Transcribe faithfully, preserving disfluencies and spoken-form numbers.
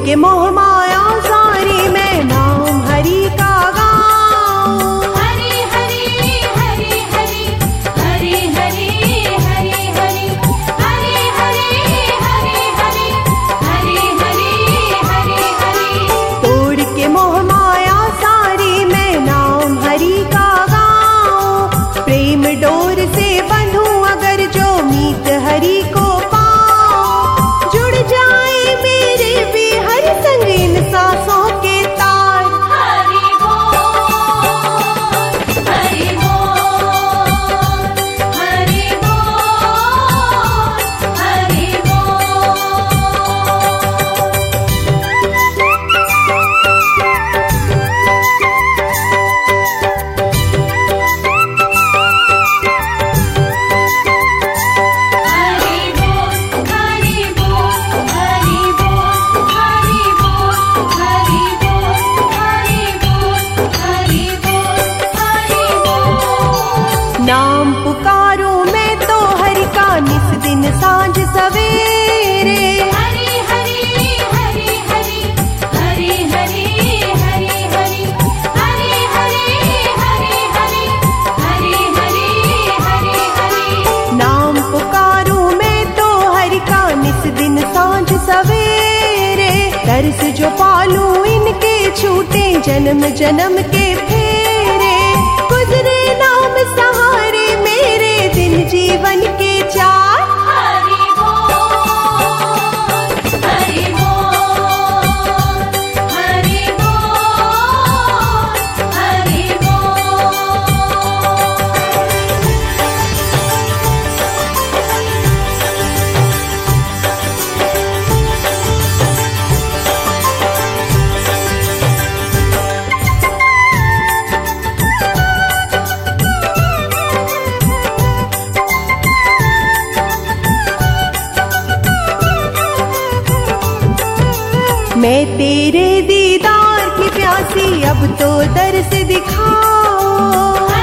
के मोह माया सारी मैं नाम हरि का गाऊं। हरि हरि हरि हरि हरि हरि हरि हरि हरि हरि हरि हरि हरि हरि हरि हरि। तोड़ के मोह माया सारी मैं नाम हरि का गाऊं। प्रेम डोर से बंधूं अगर जो मीत हरि को पाऊं। जुड़ जाए मेरे भी हर संग इन सांसों के तार। हरि बोल हरि बोल हरि बोल हरि बोल। हरि बोल हरि बोल हरि बोल हरि बोल हरि बोल हरि बोल हरि बोल हरि बोल। नाम पुकारूं मैं तो हरि का निस दिन सांझ सवेरे। हरि हरि हरि हरि हरि हरि हरि हरि हरि हरि हरि हरि हरि हरि हरि हरि। नाम पुकारूं मैं तो हरि का निस दिन सांझ सवेरे। तरस जो पालूं इनके छूटे जन्म जन्म के फेरे। गुजरे नाम सहारे मेरे दिन जीवन के चार। हरि बोल हरि बोल हरि बोल हरि बोल। मैं तेरे दीदार की प्यासी अब तो दर्श दिखाओ।